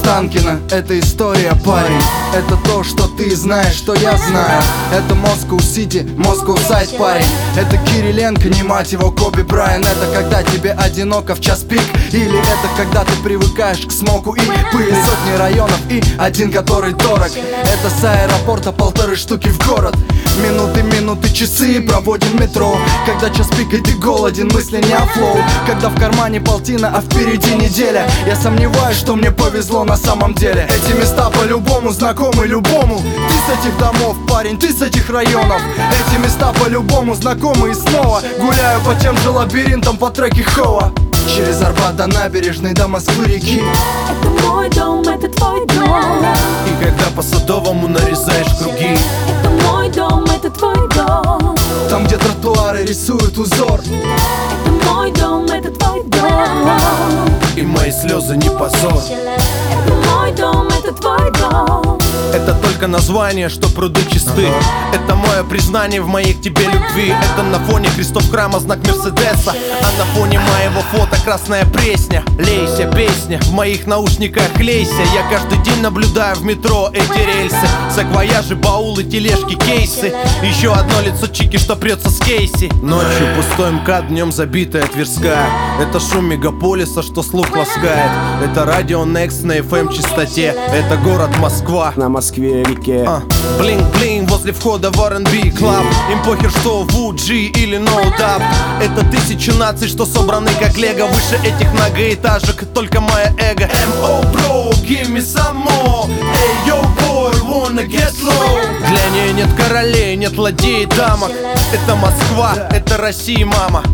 Останкино, это история, парень. Это то, что ты знаешь, что я знаю. Это Москва-Сити, Москва-Сайд, парень. Это Кириленко, не мать его, Коби Брайан. Это когда тебе одиноко в час пик. Или это когда ты привыкаешь к смоку и пыли. Сотни районов и один, который дорог. Это с аэропорта 1,5 штуки в город. Минуты, часы проводим в метро. Когда час пик и ты голоден, мысли не о флоу. Когда в кармане полтина, а впереди неделя. Я сомневаюсь, что мне повезло на самом деле. Эти места по-любому знакомы любому. Ты с этих домов, парень, ты с этих районов. Эти места по-любому знакомы и снова гуляю по тем же лабиринтам по треке Хоа. Через Арбат до набережной до Москвы-реки. Это мой дом, это твой дом. И когда по Садовому нарезаешь круги. Это мой дом, это твой дом. Там, где тротуары рисуют узор. Это мой дом, это твой дом. И мои слезы не позор. Это мой дом, это твой дом. Это только название, что пруды чисты. Это мое признание в моей к тебе любви. Это на фоне крестов храма знак Мерседеса. А на фоне моего фото красная пресня. Лейся, песня, в моих наушниках лейся. Я каждый день наблюдаю в метро эти рельсы. Саквояжи, баулы, тележки, кейсы. Еще одно лицо чики, что прется с Кейси. Ночью пустой МКАД, днем забитая Тверская. Это шум мегаполиса, что слух ласкает. Это радио Next на FM частоте. Это город Москва на Москве-реке. Блинг-блинг возле входа в R&B Club. Им похер, что VG или No Doubt. Это 1000 наций, что собраны как лего. Выше этих многоэтажек только мое эго. M.O. bro, give me some more. Hey, yo boy, wanna get low. Для нее нет королей, нет ладей, дамок. Это Москва, это Россия, мама.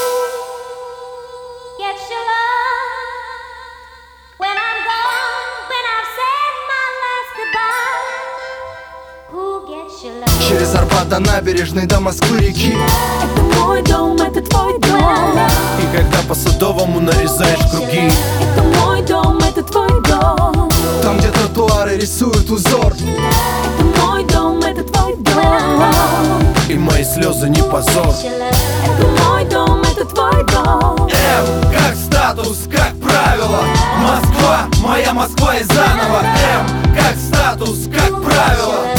Через Арбат до набережной до Москвы-реки. Это мой дом, это твой дом. И когда по Садовому нарезаешь круги. Это мой дом, это твой дом. Там, где тротуары рисуют узор. Это мой дом, это твой дом. И мои слезы не позор. Это мой дом, это твой дом. М как статус, как правило. Москва, моя Москва и заново. М как статус, как правило.